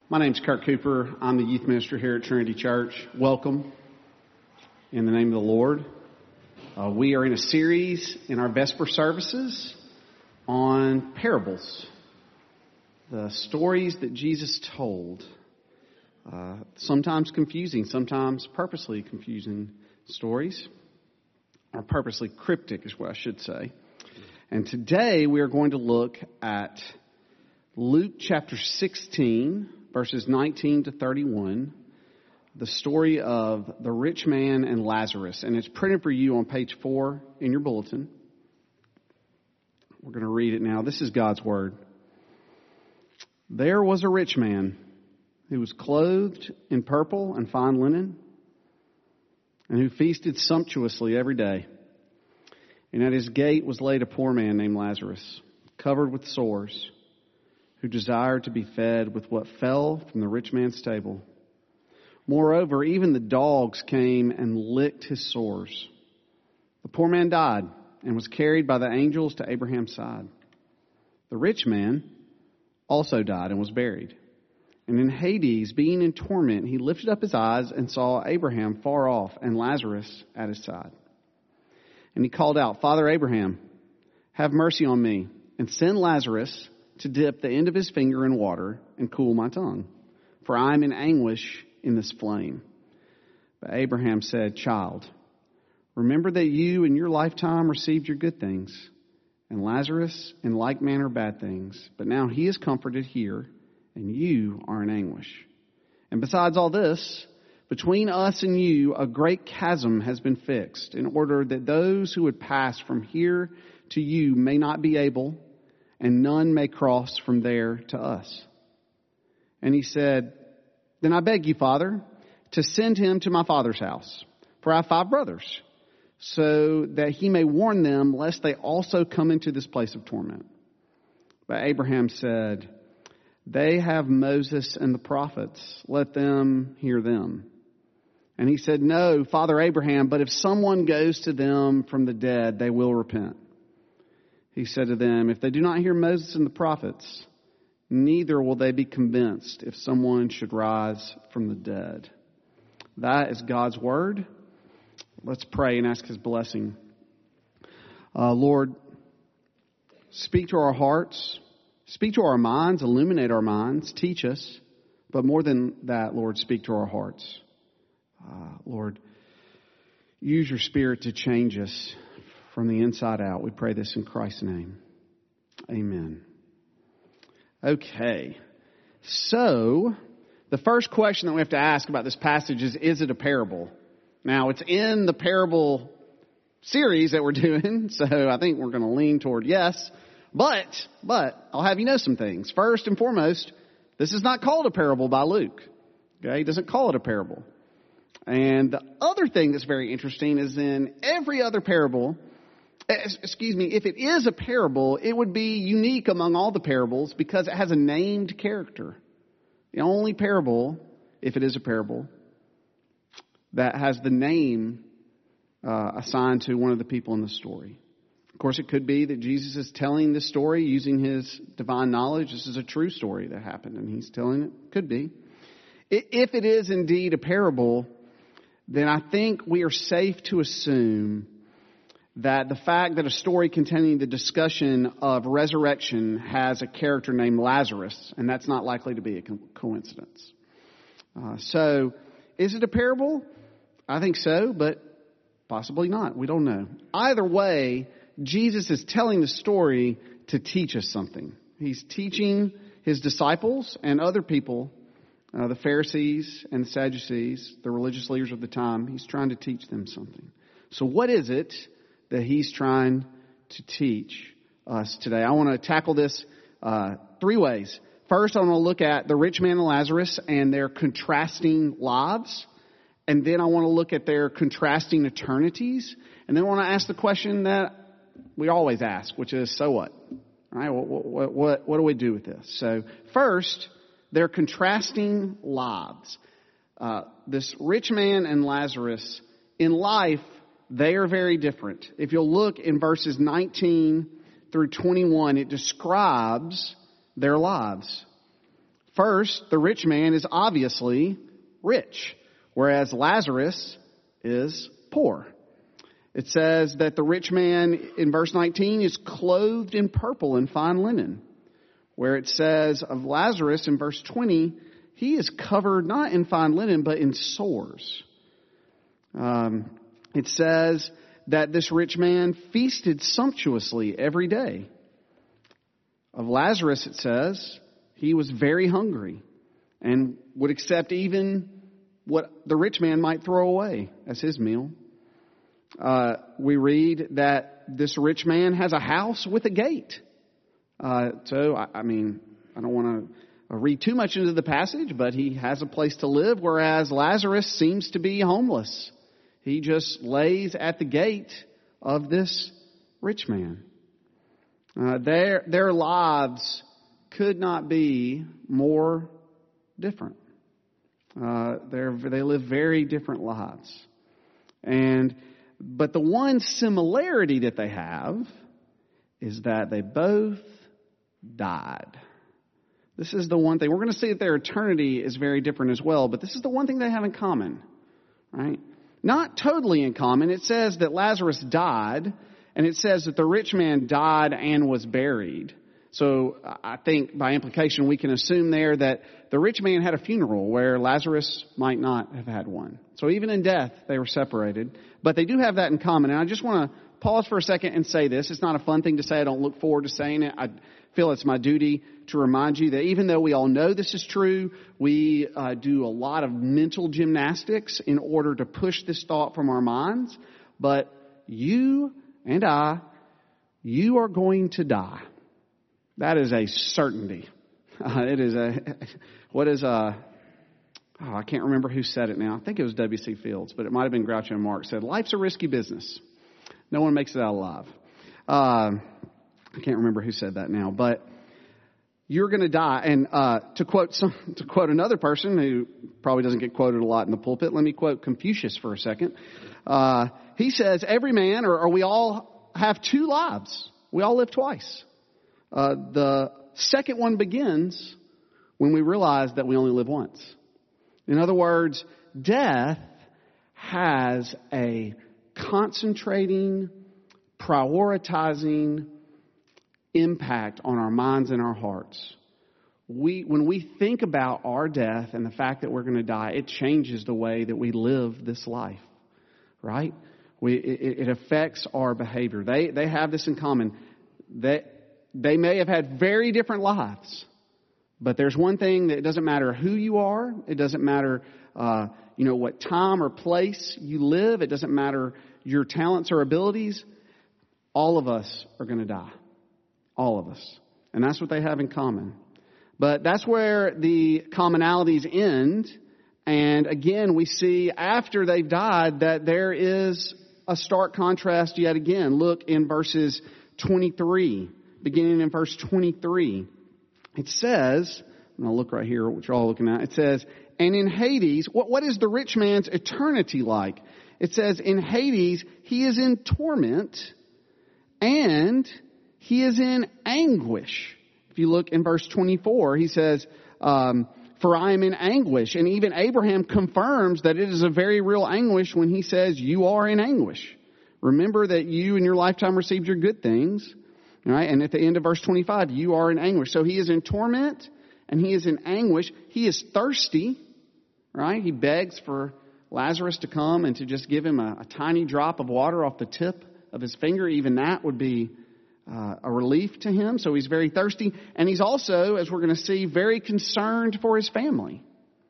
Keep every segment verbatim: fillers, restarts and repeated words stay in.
My name's Kirk Cooper. I'm the youth minister here at Trinity Church. Welcome in the name of the Lord. Uh, we are in a series in our Vesper services on parables, the stories that Jesus told. Uh, sometimes confusing, sometimes purposely confusing stories, or purposely cryptic is what I should say. And today we are going to look at Luke chapter sixteen, verses nineteen to thirty-one, the story of the rich man and Lazarus. And it's printed for you on page four in your bulletin. We're going to read it now. This is God's word. There was a rich man who was clothed in purple and fine linen, and who feasted sumptuously every day. And at his gate was laid a poor man named Lazarus, covered with sores, who desired to be fed with what fell from the rich man's table. Moreover, even the dogs came and licked his sores. The poor man died and was carried by the angels to Abraham's side. The rich man also died and was buried. And in Hades, being in torment, he lifted up his eyes and saw Abraham far off and Lazarus at his side. And he called out, Father Abraham, have mercy on me, and send Lazarus to dip the end of his finger in water and cool my tongue, for I am in anguish in this flame. But Abraham said, Child, remember that you in your lifetime received your good things, and Lazarus in like manner bad things. But now he is comforted here, and you are in anguish. And besides all this, between us and you a great chasm has been fixed, in order that those who would pass from here to you may not be able, and none may cross from there to us. And he said, Then I beg you, Father, to send him to my father's house, for I have five brothers, so that he may warn them, lest they also come into this place of torment. But Abraham said, They have Moses and the prophets. Let them hear them. And he said, No, Father Abraham, but if someone goes to them from the dead, they will repent. He said to them, If they do not hear Moses and the prophets, neither will they be convinced if someone should rise from the dead. That is God's word. Let's pray and ask his blessing. Uh, Lord, speak to our hearts, speak to our minds, illuminate our minds, teach us. But more than that, Lord, speak to our hearts. Uh, Lord, use your Spirit to change us from the inside out. We pray this in Christ's name. Amen. Okay. So, the first question that we have to ask about this passage is, is it a parable? Now, it's in the parable series that we're doing, so I think we're going to lean toward yes. But, but, I'll have you know some things. First and foremost, this is not called a parable by Luke. Okay? He doesn't call it a parable. And the other thing that's very interesting is in every other parable, excuse me, if it is a parable, it would be unique among all the parables because it has a named character. The only parable, if it is a parable, that has the name uh, assigned to one of the people in the story. Of course, it could be that Jesus is telling this story using his divine knowledge. This is a true story that happened, and he's telling it. Could be. If it is indeed a parable, then I think we are safe to assume that the fact that a story containing the discussion of resurrection has a character named Lazarus, and that's not likely to be a co- coincidence. Uh, so, is it a parable? I think so, but possibly not. We don't know. Either way, Jesus is telling the story to teach us something. He's teaching his disciples and other people, uh, the Pharisees and the Sadducees, the religious leaders of the time. He's trying to teach them something. So what is it that he's trying to teach us today? I want to tackle this uh, three ways. First, I want to look at the rich man and Lazarus and their contrasting lives. And then I want to look at their contrasting eternities. And then I want to ask the question that we always ask, which is, so what? All right, what, what, what, what do we do with this? So first, their contrasting lives. Uh, this rich man and Lazarus, in life, they are very different. If you'll look in verses nineteen through twenty-one, it describes their lives. First, the rich man is obviously rich, whereas Lazarus is poor. It says that the rich man in verse nineteen is clothed in purple and fine linen, where it says of Lazarus in verse twenty, he is covered not in fine linen, but in sores. Um, it says that this rich man feasted sumptuously every day. Of Lazarus, it says, he was very hungry and would accept even what the rich man might throw away as his meal. Uh, we read that this rich man has a house with a gate. Uh, so, I, I mean, I don't want to read too much into the passage, but he has a place to live, whereas Lazarus seems to be homeless. He just lays at the gate of this rich man. Uh, their, their lives could not be more different. Uh, they're, they live very different lives. And, but the one similarity that they have is that they both died. This is the one thing. We're going to see that their eternity is very different as well, but this is the one thing they have in common, right? Not totally in common. It says that Lazarus died, and it says that the rich man died and was buried. So I think by implication we can assume there that the rich man had a funeral where Lazarus might not have had one. So even in death they were separated. But they do have that in common. And I just want to pause for a second and say this. It's not a fun thing to say. I don't look forward to saying it. I feel it's my duty to remind you that even though we all know this is true, we uh, do a lot of mental gymnastics in order to push this thought from our minds. But you and I, you are going to die. That is a certainty. Uh, it is a, what is a, oh, I can't remember who said it now. I think it was W C Fields, but it might have been Groucho Marx said, life's a risky business. No one makes it out alive. Uh, I can't remember who said that now, but you're going to die. And uh, to quote some, to quote another person who probably doesn't get quoted a lot in the pulpit, let me quote Confucius for a second. Uh, he says, every man, or, or we all have two lives. We all live twice. Uh, the second one begins when we realize that we only live once. In other words, death has a concentrating, prioritizing impact on our minds and our hearts. We, when we think about our death and the fact that we're going to die, it changes the way that we live this life, right? We, it, it affects our behavior. They, they have this in common. They, they may have had very different lives, but there's one thing that it doesn't matter who you are. It doesn't matter, uh, you know, what time or place you live. It doesn't matter your talents or abilities. All of us are going to die. All of us. And that's what they have in common. But that's where the commonalities end. And again, we see after they've died that there is a stark contrast yet again. Look in verses twenty-three, beginning in verse twenty-three. It says, and I'll look right here, what you're all looking at. It says, and in Hades, what, what is the rich man's eternity like? It says, in Hades, he is in torment and he is in anguish. If you look in verse twenty-four, he says, um, for I am in anguish. And even Abraham confirms that it is a very real anguish when he says, you are in anguish. Remember that you in your lifetime received your good things. Right? And at the end of verse twenty-five, you are in anguish. So he is in torment and he is in anguish. He is thirsty. Right? He begs for Lazarus to come and to just give him a, a tiny drop of water off the tip of his finger. Even that would be uh, a relief to him. So he's very thirsty. And he's also, as we're going to see, very concerned for his family.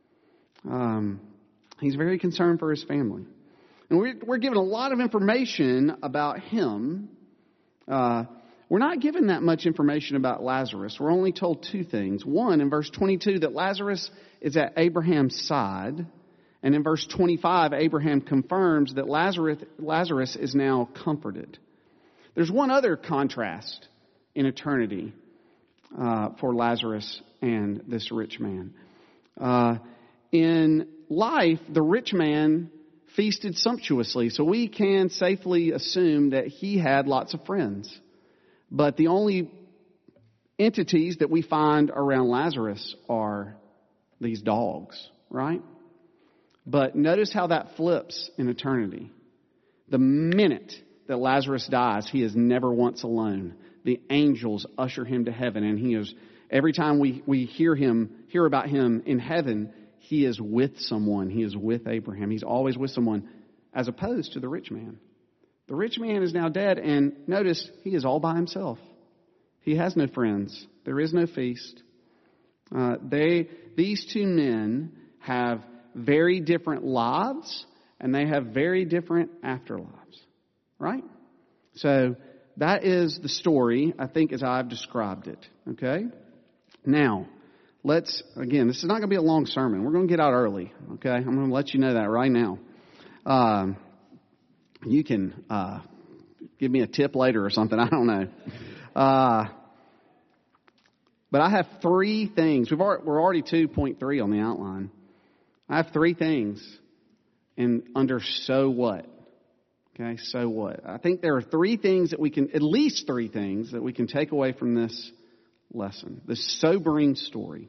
Um, he's very concerned for his family. And we're, we're given a lot of information about him. Uh, we're not given that much information about Lazarus. We're only told two things. One, in verse twenty-two, that Lazarus is at Abraham's side. And in verse twenty-five, Abraham confirms that Lazarus, Lazarus is now comforted. There's one other contrast in eternity uh, for Lazarus and this rich man. Uh, in life, the rich man feasted sumptuously, so we can safely assume that he had lots of friends. But the only entities that we find around Lazarus are these dogs, right? But notice how that flips in eternity. The minute that Lazarus dies, he is never once alone. The angels usher him to heaven, and he is, every time we, we hear him, hear about him in heaven, he is with someone. He is with Abraham. He's always with someone, as opposed to the rich man. The rich man is now dead, and notice, he is all by himself. He has no friends. There is no feast. Uh, they, these two men have very different lives, and they have very different afterlives. Right? So that is the story, I think, as I've described it. Okay? Now, let's, again, this is not going to be a long sermon. We're going to get out early. Okay? I'm going to let you know that right now. Um, you can uh, give me a tip later or something. I don't know. Uh, but I have three things. We've already, we're already two point three on the outline. I have three things in under so what. Okay, so what? I think there are three things that we can, at least three things that we can take away from this lesson, this sobering story.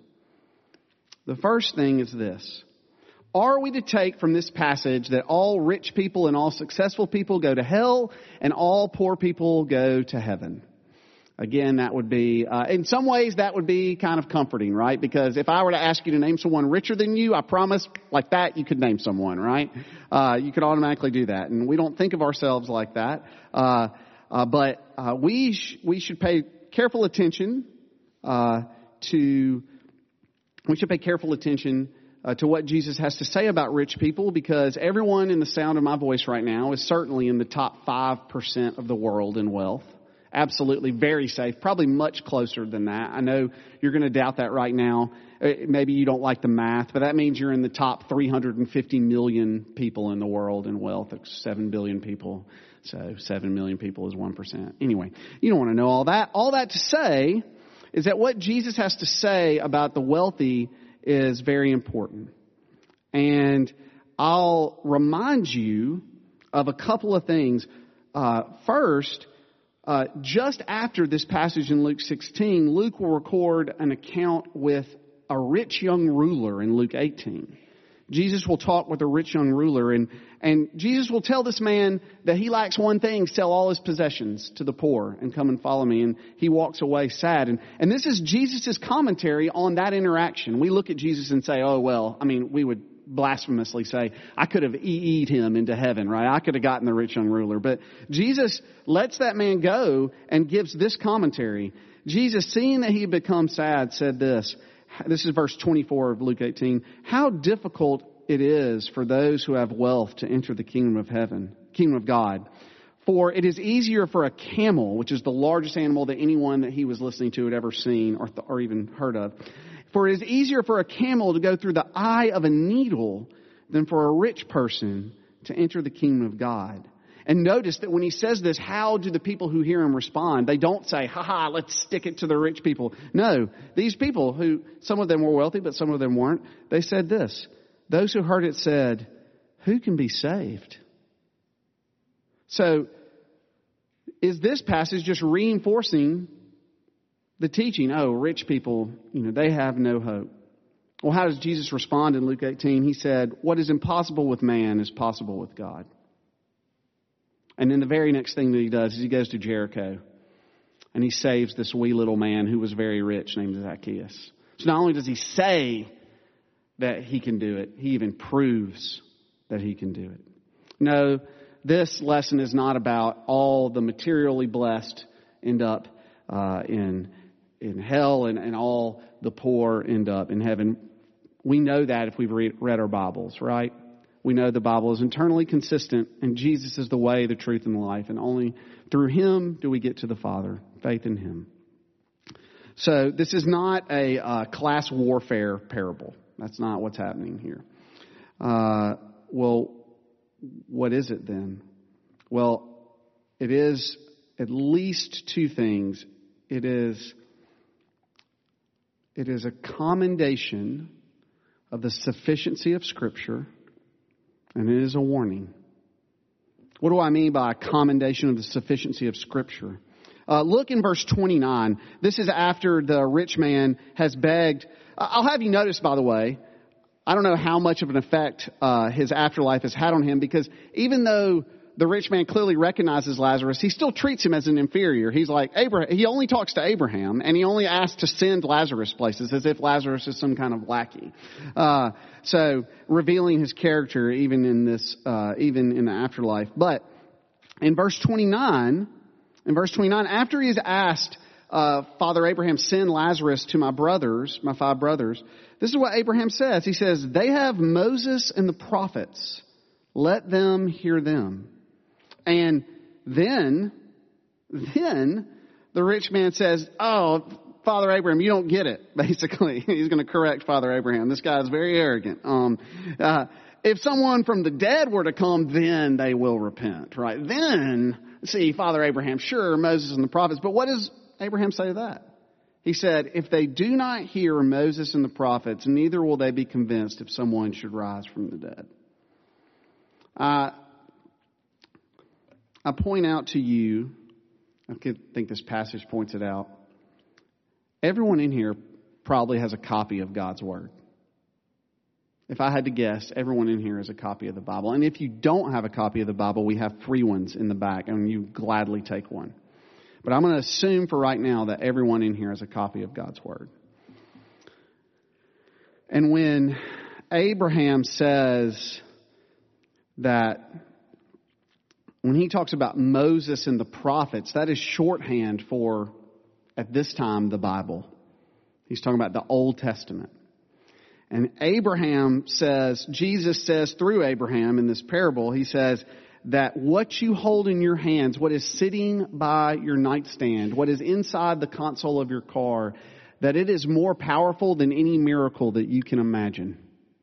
The first thing is this. Are we to take from this passage that all rich people and all successful people go to hell and all poor people go to heaven? Again, that would be, uh, in some ways, that would be kind of comforting, right? Because if I were to ask you to name someone richer than you, I promise, like that, you could name someone, right? Uh, you could automatically do that. And we don't think of ourselves like that. Uh, uh, but uh, we sh- we should pay careful attention uh, to, we should pay careful attention uh, to what Jesus has to say about rich people, because everyone in the sound of my voice right now is certainly in the top five percent of the world in wealth. Absolutely, very safe, probably much closer than that. I know you're going to doubt that right now. Maybe you don't like the math, but that means you're in the top three hundred fifty million people in the world in wealth. It's seven billion people, so seven million people is one percent. Anyway, you don't want to know all that. All that to say is that what Jesus has to say about the wealthy is very important. And I'll remind you of a couple of things. Uh, first, Uh, just after this passage in Luke sixteen, Luke will record an account with a rich young ruler in Luke eighteen. Jesus will talk with a rich young ruler, and, and Jesus will tell this man that he lacks one thing: sell all his possessions to the poor and come and follow me. And he walks away sad. And, and this is Jesus' commentary on that interaction. We look at Jesus and say, oh, well, I mean, we would blasphemously say, I could have e-e'd him into heaven, right? I could have gotten the rich young ruler. But Jesus lets that man go and gives this commentary. Jesus, seeing that he had become sad, said this. This is verse twenty-four of Luke eighteen. How difficult it is for those who have wealth to enter the kingdom of heaven, kingdom of God. For it is easier for a camel, which is the largest animal that anyone that he was listening to had ever seen or, th- or even heard of. For it is easier for a camel to go through the eye of a needle than for a rich person to enter the kingdom of God. And notice that when he says this, how do the people who hear him respond? They don't say, ha ha, let's stick it to the rich people. No, these people who, some of them were wealthy, but some of them weren't. They said this. Those who heard it said, who can be saved? So, is this passage just reinforcing the teaching? Oh, rich people, you know, they have no hope. Well, how does Jesus respond in Luke eighteen? He said, what is impossible with man is possible with God. And then the very next thing that he does is he goes to Jericho and he saves this wee little man who was very rich named Zacchaeus. So not only does he say that he can do it, he even proves that he can do it. No, this lesson is not about all the materially blessed end up uh, in in hell and, and all the poor end up in heaven. We know that if we've read, read our Bibles, right? We know the Bible is internally consistent and Jesus is the way, the truth, and the life. And only through Him do we get to the Father. Faith in Him. So this is not a uh, class warfare parable. That's not what's happening here. Uh, well, what is it then? Well, it is at least two things. It is, it is a commendation of the sufficiency of Scripture, and it is a warning. What do I mean by a commendation of the sufficiency of Scripture? Uh, look in verse twenty-nine. This is after the rich man has begged. I'll have you notice, by the way, I don't know how much of an effect uh, his afterlife has had on him, because even though the rich man clearly recognizes Lazarus, he still treats him as an inferior. He's like, Abraham, he only talks to Abraham, and he only asks to send Lazarus places, as if Lazarus is some kind of lackey. Uh, so revealing his character even in this, uh, even in the afterlife. But in verse twenty-nine, in verse twenty-nine, after he has asked, uh, Father Abraham, send Lazarus to my brothers, my five brothers, this is what Abraham says. He says, they have Moses and the prophets. Let them hear them. And then, then the rich man says, oh, Father Abraham, you don't get it, basically. He's going to correct Father Abraham. This guy is very arrogant. Um, uh, if someone from the dead were to come, then they will repent, right? Then, see, Father Abraham, sure, Moses and the prophets. But what does Abraham say to that? He said, if they do not hear Moses and the prophets, neither will they be convinced if someone should rise from the dead. Uh, I point out to you, I think this passage points it out, everyone in here probably has a copy of God's Word. If I had to guess, everyone in here has a copy of the Bible. And if you don't have a copy of the Bible, we have free ones in the back, and you gladly take one. But I'm going to assume for right now that everyone in here has a copy of God's Word. And when Abraham says that, when he talks about Moses and the prophets, that is shorthand for, at this time, the Bible. He's talking about the Old Testament. And Abraham says, Jesus says through Abraham in this parable, he says that what you hold in your hands, what is sitting by your nightstand, what is inside the console of your car, that it is more powerful than any miracle that you can imagine.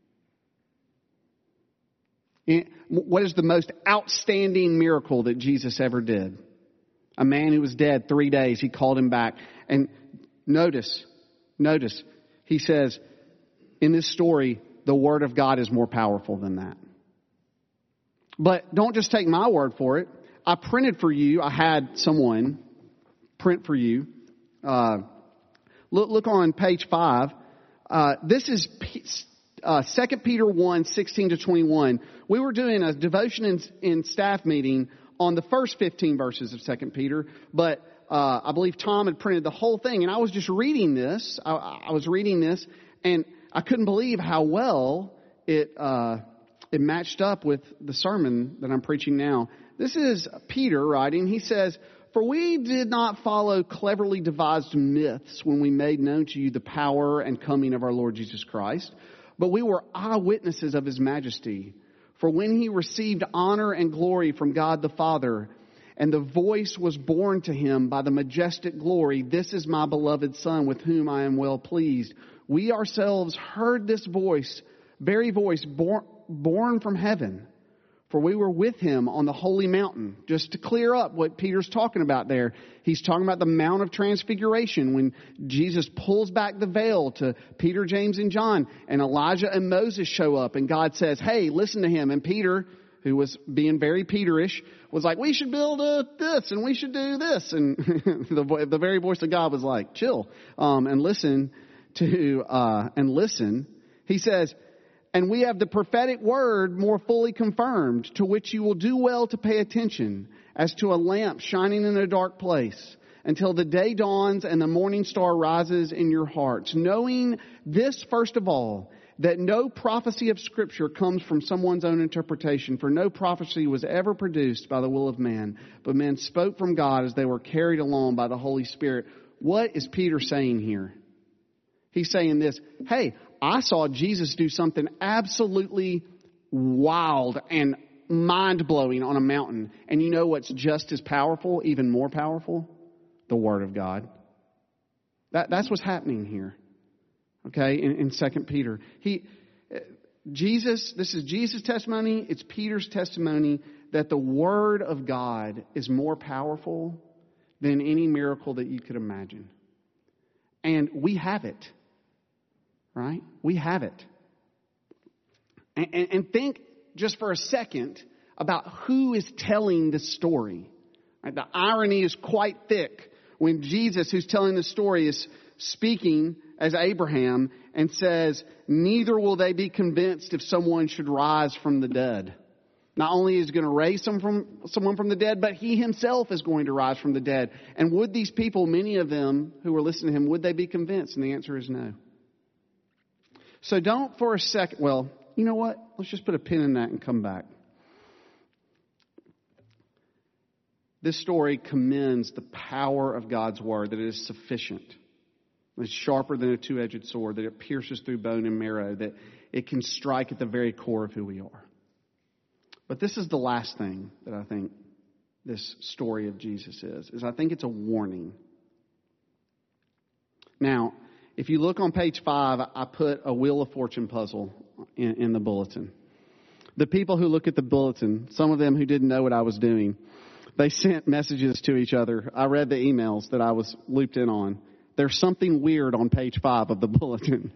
What is the most outstanding miracle that Jesus ever did? A man who was dead three days, he called him back. And notice, notice, he says, in this story, the Word of God is more powerful than that. But don't just take my word for it. I printed for you, I had someone print for you. Uh, look, look on page five. Uh, this is Uh, Second Peter one, sixteen to twenty-one. We were doing a devotion in, in staff meeting on the first fifteen verses of Second Peter, but uh, I believe Tom had printed the whole thing, and I was just reading this. I, I was reading this, and I couldn't believe how well it uh, it matched up with the sermon that I'm preaching now. This is Peter writing. He says, "For we did not follow cleverly devised myths when we made known to you the power and coming of our Lord Jesus Christ, but we were eyewitnesses of His majesty. For when He received honor and glory from God the Father, and the voice was borne to Him by the majestic glory, 'This is my beloved Son, with whom I am well pleased,' we ourselves heard this voice, very voice, born, born from heaven. For we were with Him on the holy mountain." Just to clear up what Peter's talking about there, he's talking about the Mount of Transfiguration, when Jesus pulls back the veil to Peter, James, and John, and Elijah and Moses show up, and God says, "Hey, listen to him." And Peter, who was being very Peterish, was like, "We should build a this, and we should do this." And the, the very voice of God was like, "Chill, um, and listen to uh, and listen." He says, "And we have the prophetic word more fully confirmed, to which you will do well to pay attention, as to a lamp shining in a dark place, until the day dawns and the morning star rises in your hearts. Knowing this, first of all, that no prophecy of Scripture comes from someone's own interpretation, for no prophecy was ever produced by the will of man, but men spoke from God as they were carried along by the Holy Spirit." What is Peter saying here? He's saying this, hey, I saw Jesus do something absolutely wild and mind-blowing on a mountain. And you know what's just as powerful, even more powerful? The Word of God. That, that's what's happening here. Okay, in, in Second Peter. He, Jesus, this is Jesus' testimony. It's Peter's testimony that the Word of God is more powerful than any miracle that you could imagine. And we have it. Right? We have it. And, and, and think just for a second about who is telling this story. Right? The irony is quite thick when Jesus, who's telling the story, is speaking as Abraham and says, neither will they be convinced if someone should rise from the dead. Not only is he going to raise some from, someone from the dead, but he himself is going to rise from the dead. And would these people, many of them who were listening to him, would they be convinced? And the answer is no. So don't for a second, well, you know what? Let's just put a pin in that and come back. This story commends the power of God's word, that it is sufficient. It's sharper than a two-edged sword, that it pierces through bone and marrow, that it can strike at the very core of who we are. But this is the last thing that I think this story of Jesus is, is I think it's a warning. Now, if you look on page five, I put a Wheel of Fortune puzzle in, in the bulletin. The people who look at the bulletin, some of them who didn't know what I was doing, they sent messages to each other. I read the emails that I was looped in on. There's something weird on page five of the bulletin.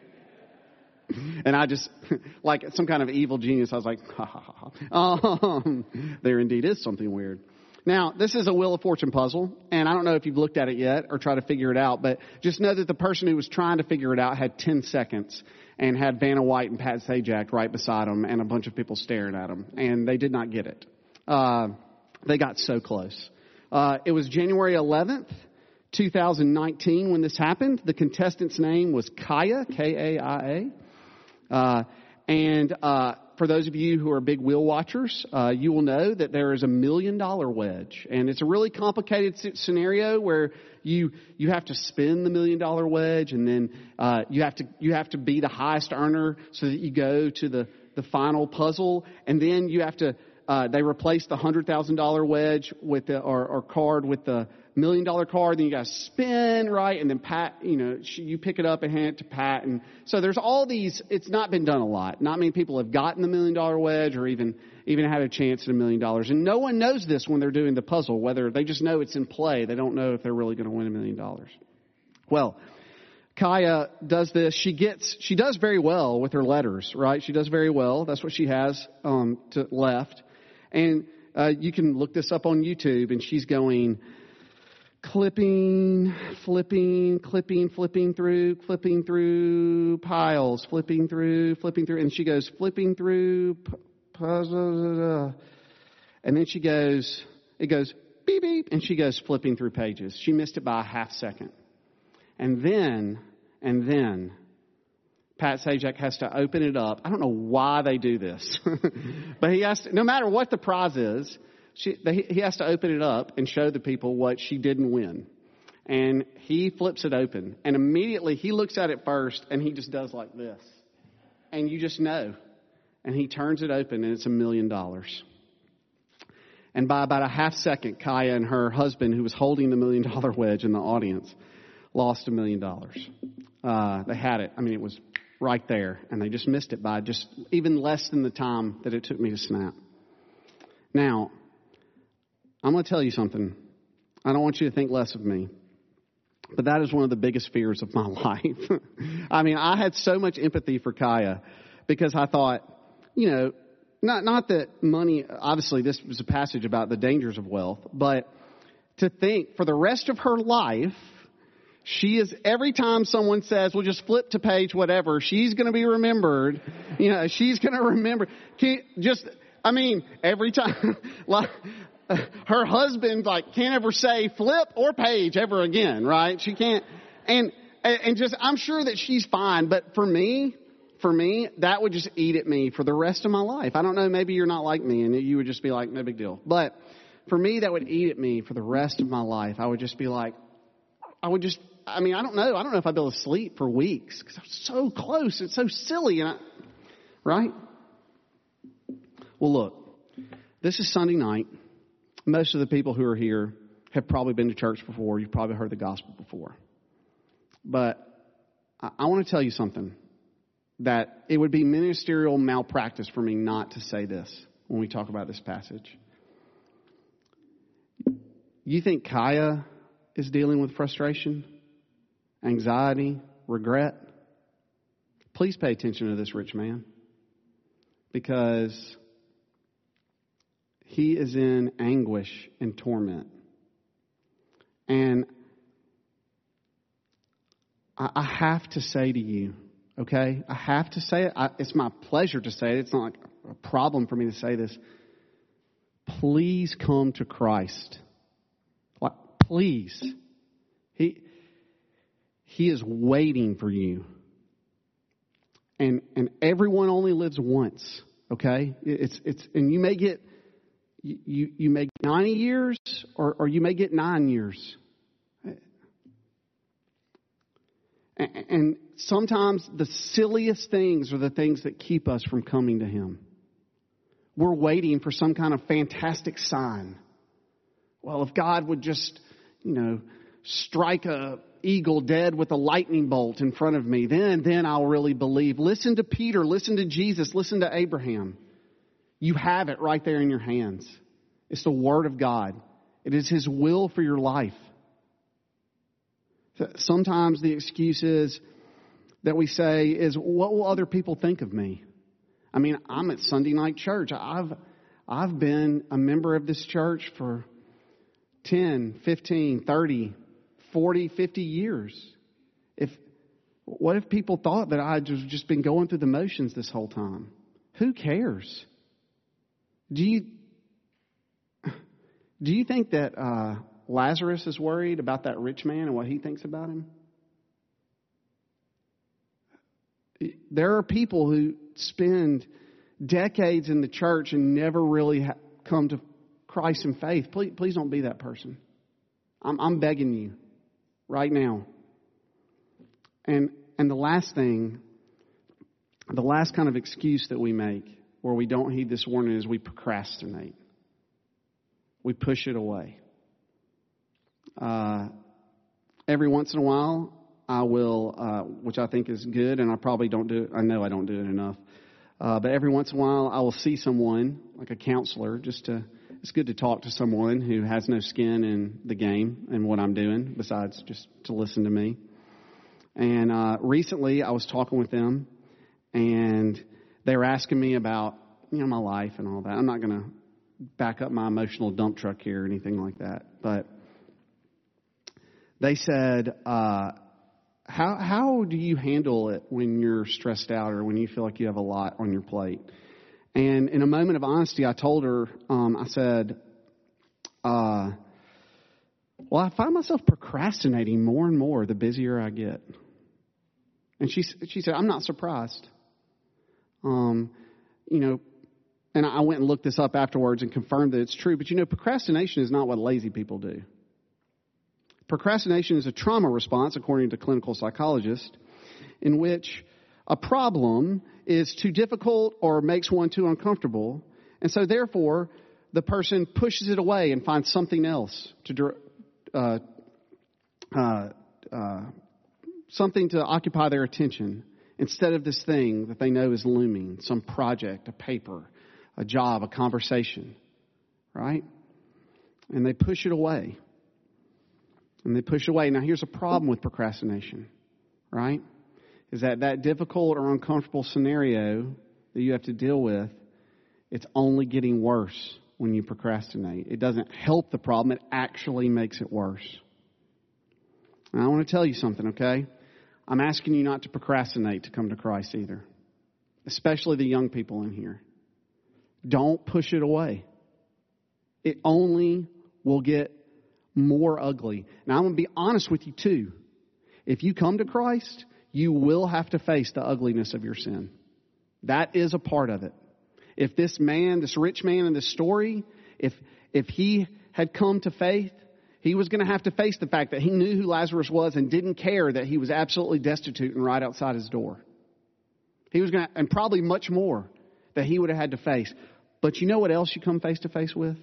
And I just, like some kind of evil genius, I was like, ha, ha, ha, ha. Um, there indeed is something weird. Now, this is a Wheel of Fortune puzzle, and I don't know if you've looked at it yet or tried to figure it out, but just know that the person who was trying to figure it out had ten seconds and had Vanna White and Pat Sajak right beside them and a bunch of people staring at them, and they did not get it. Uh, they got so close. Uh, it was January eleventh, two thousand nineteen when this happened. The contestant's name was Kaya, K A I A. Uh, and uh, for those of you who are big wheel watchers, uh, you will know that there is a million dollar wedge. And it's a really complicated scenario where you you have to spin the million dollar wedge, and then uh, you have to you have to be the highest earner so that you go to the, the final puzzle. And then you have to uh, they replace the one hundred thousand dollars wedge with the or, or card with the million dollar card, then you got to spin, right? And then Pat, you know, you pick it up and hand it to Pat. And so there's all these, it's not been done a lot. Not many people have gotten the million dollar wedge or even, even had a chance at a million dollars. And no one knows this when they're doing the puzzle, whether they just know it's in play. They don't know if they're really going to win a million dollars. Well, Kaya does this. She gets, she does very well with her letters, right? She does very well. That's what she has, um, to left. And, uh, you can look this up on YouTube, and she's going, clipping, flipping, clipping, flipping through, flipping through piles, flipping through, flipping through. And she goes, flipping through, puzzle, and then she goes, it goes, beep, beep, and she goes flipping through pages. She missed it by a half second. And then, and then, Pat Sajak has to open it up. I don't know why they do this, but he has to, no matter what the prize is, She, he has to open it up and show the people what she didn't win. And he flips it open. And immediately he looks at it first and he just does like this. And you just know. And he turns it open and it's a million dollars. And by about a half second, Kaya and her husband, who was holding the million dollar wedge in the audience, lost a million dollars. Uh, they had it. I mean, it was right there. And they just missed it by just even less than the time that it took me to snap. Now, I'm going to tell you something. I don't want you to think less of me. But that is one of the biggest fears of my life. I mean, I had so much empathy for Kaya because I thought, you know, not not that money, obviously this was a passage about the dangers of wealth, but to think for the rest of her life, she is, every time someone says, well, just flip to page whatever, she's going to be remembered. You know, she's going to remember. Can, just, I mean, every time, like, her husband like can't ever say flip or page ever again, right? She can't, and and just I'm sure that she's fine, but for me, for me, that would just eat at me for the rest of my life. I don't know, maybe you're not like me, and you would just be like, no big deal. But for me, that would eat at me for the rest of my life. I would just be like, I would just, I mean, I don't know, I don't know if I'd be able to sleep for weeks because I'm so close. It's so silly, and I, right? Well, look, this is Sunday night. Most of the people who are here have probably been to church before. You've probably heard the gospel before. But I, I want to tell you something, that it would be ministerial malpractice for me not to say this when we talk about this passage. You think Kaya is dealing with frustration, anxiety, regret? Please pay attention to this rich man, because he is in anguish and torment. And I, I have to say to you, okay? I have to say it. I, it's my pleasure to say it. It's not like a problem for me to say this. Please come to Christ. Like, please. He, he is waiting for you. And and everyone only lives once, okay? It's it's and you may get you you may get ninety years or, or you may get nine years. And, and sometimes the silliest things are the things that keep us from coming to Him. We're waiting for some kind of fantastic sign. Well, if God would just, you know, strike a eagle dead with a lightning bolt in front of me, then, then I'll really believe. Listen to Peter, listen to Jesus, listen to Abraham. You have it right there in your hands. It's the Word of God. It is His will for your life. Sometimes the excuse is that we say is, what will other people think of me? I mean, I'm at Sunday night church. I've, I've been a member of this church for ten, fifteen, thirty, forty, fifty years. If what if people thought that I had just been going through the motions this whole time? Who cares? Do you do you think that uh, Lazarus is worried about that rich man and what he thinks about him? There are people who spend decades in the church and never really ha- come to Christ in faith. Please, please don't be that person. I'm, I'm begging you right now. And and the last thing, the last kind of excuse that we make where we don't heed this warning is we procrastinate. We push it away. Uh, every once in a while, I will, uh, which I think is good, and I probably don't do it. I know I don't do it enough. Uh, but every once in a while, I will see someone, like a counselor, just to, it's good to talk to someone who has no skin in the game and what I'm doing, besides just to listen to me. And uh, recently, I was talking with them, and they were asking me about, you know, my life and all that. I'm not going to back up my emotional dump truck here or anything like that. But they said, uh, how how do you handle it when you're stressed out or when you feel like you have a lot on your plate? And in a moment of honesty, I told her, um, I said, uh, well, I find myself procrastinating more and more the busier I get. And she she said, I'm not surprised. Um, you know, and I went and looked this up afterwards and confirmed that it's true. But, you know, procrastination is not what lazy people do. Procrastination is a trauma response, according to clinical psychologists, in which a problem is too difficult or makes one too uncomfortable. And so, therefore, the person pushes it away and finds something else to uh, uh, uh, something to occupy their attention instead of this thing that they know is looming, some project, a paper, a job, a conversation, right? And they push it away. And they push away. Now, here's a problem with procrastination, right? Is that that difficult or uncomfortable scenario that you have to deal with, it's only getting worse when you procrastinate. It doesn't help the problem. It actually makes it worse. And I want to tell you something, okay? I'm asking you not to procrastinate to come to Christ either, especially the young people in here. Don't push it away. It only will get more ugly. Now, I'm going to be honest with you, too. If you come to Christ, you will have to face the ugliness of your sin. That is a part of it. If this man, this rich man in this story, if if he had come to faith, he was going to have to face the fact that he knew who Lazarus was and didn't care that he was absolutely destitute and right outside his door. He was going to, and probably much more that he would have had to face. But you know what else you come face to face with?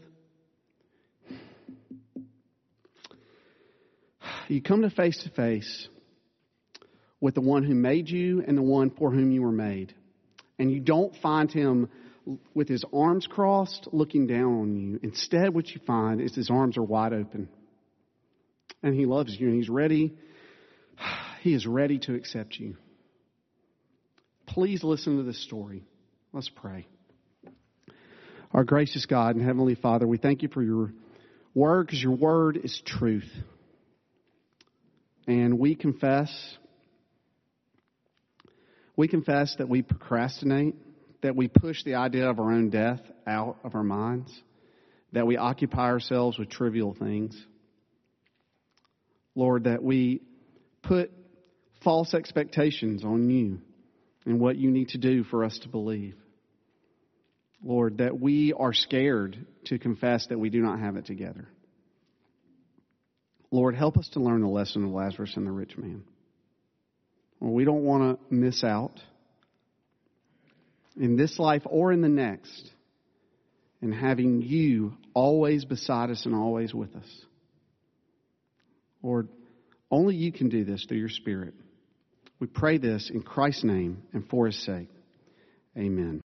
You come to face to face with the one who made you and the one for whom you were made. And you don't find him with his arms crossed looking down on you. Instead, what you find is his arms are wide open. And he loves you and he's ready. He is ready to accept you. Please listen to this story. Let's pray. Our gracious God and Heavenly Father, we thank you for your word, because your word is truth. And we confess, we confess that we procrastinate, that we push the idea of our own death out of our minds, that we occupy ourselves with trivial things. Lord, that we put false expectations on you and what you need to do for us to believe. Lord, that we are scared to confess that we do not have it together. Lord, help us to learn the lesson of Lazarus and the rich man. Well, we don't want to miss out in this life or in the next in having you always beside us and always with us. Lord, only you can do this through your Spirit. We pray this in Christ's name and for his sake. Amen.